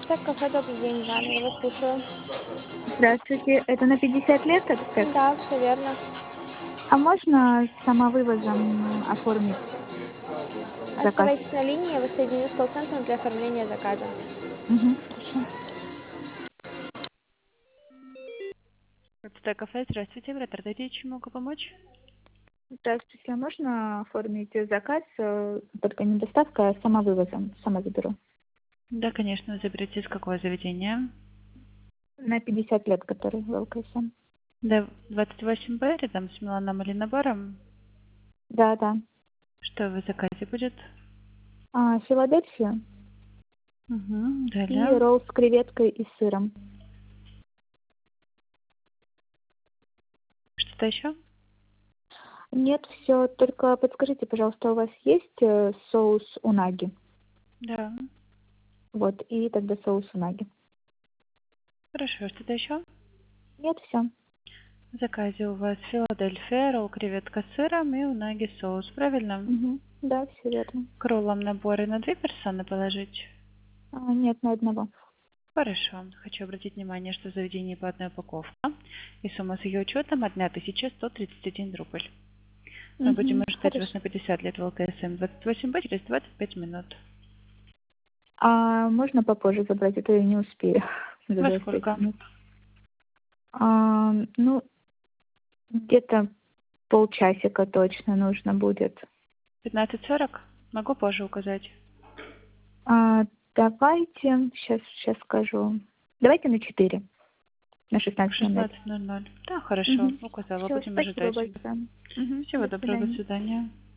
Спартак кафе, добрый день, Жанна, я вас слушаю. Здравствуйте. Это на 50 лет, так сказать? Да, все верно. А можно самовывозом оформить заказ? Оставайтесь на линии, я вас соединю с колл-центром для оформления заказа. Хорошо. Это кафе, здравствуйте, Вратар, дайте, чем могу помочь? Здравствуйте. А можно оформить заказ, только не доставка, а самовывозом? Сама заберу. Да, конечно, вы заберете из какого заведения? На 50 лет, который в ЛКСМ. Да, 28Б, рядом с Миланом или Набором. Да, да. Что в заказе будет? Филадельфия Угу, и далее. ролл с креветкой и сыром. Что-то еще? Нет, все. Только подскажите, пожалуйста, у вас есть соус унаги? Да. Вот, и тогда соус унаги. Хорошо, что-то еще? Нет, все. В заказе у вас Филадельфия, ролл, креветка с сыром и унаги соус, правильно? Да, все верно. К роллам наборы на 2 персоны положить? Нет, на одного. Хорошо. Хочу обратить внимание, что в заведении по одной упаковке и сумма с ее учетом 1131 рубль. Мы будем ожидать вас Хорошо. на 50 лет в ЛКСМ 28Б через 25 минут. А можно попозже забрать, а то я не успею за Во 25 сколько? минут. Ну, где-то полчасика точно нужно будет. 15:40? Могу позже указать. Давайте, сейчас скажу. Давайте на 4, на 16:00. 16:00. Да, хорошо. Указала. Все, Будем спасибо ожидать. большое. Всего До доброго. До свидания. свидания.